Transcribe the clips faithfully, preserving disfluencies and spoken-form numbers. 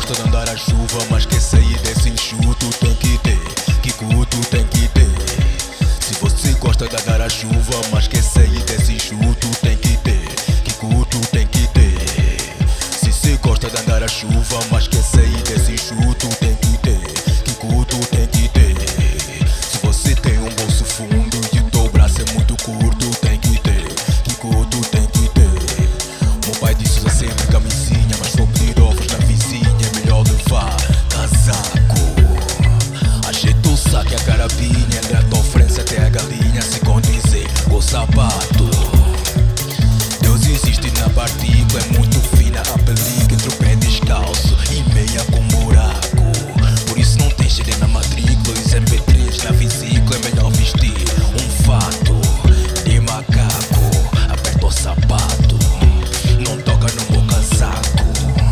gosta de andar à chuva, mas quer sair desse enxuto tem que ter, que culto tem que ter. Se você gosta de andar à chuva, mas quer sair desse enxuto tem que ter, que culto tem que ter. Se você gosta de andar à chuva, mas quer sair desse enxuto tem que ter, que culto tem que ter. Se você tem um bolso fundo e o teu braço é muito curto, tem que ter, que culto tem que ter. Meu pai disse usa sempre camisinha, mas vou pedir ovos na vizinha, é melhor levar casaco. Ajeita o saco e a carabinha, entre a tua ofrência até a galinha se condizer com o sapato. Deus existe na partícula, é muito fina a pelica entre o pé descalço e meia com buraco. Por isso não tem cheiro na matrícula, os M P três na vesícula, é melhor vestir um fato de macaco. Aperta o sapato, não toca no meu casaco.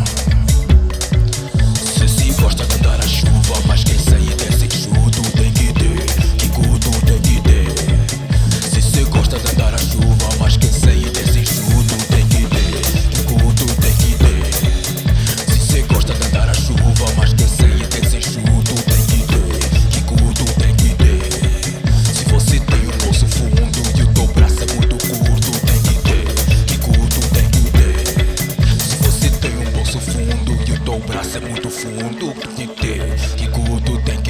Se se gosta de andar à chuva, mas quem sair desse enxuto tem que ter, que culto tem que ter. Se se gosta de andar à chuva, mas quem sair desse enxuto tem que ter, que culto tem que ter. Se se gosta de andar à chuva, mas quem sair desse enxuto tem que ter, que culto tem que ter. Se você tem um bolso fundo e o teu braço é muito curto, tem que ter, que culto tem que ter. Se você tem um bolso fundo e o teu braço é muito fundo, tem que ter, que culto tem que ter.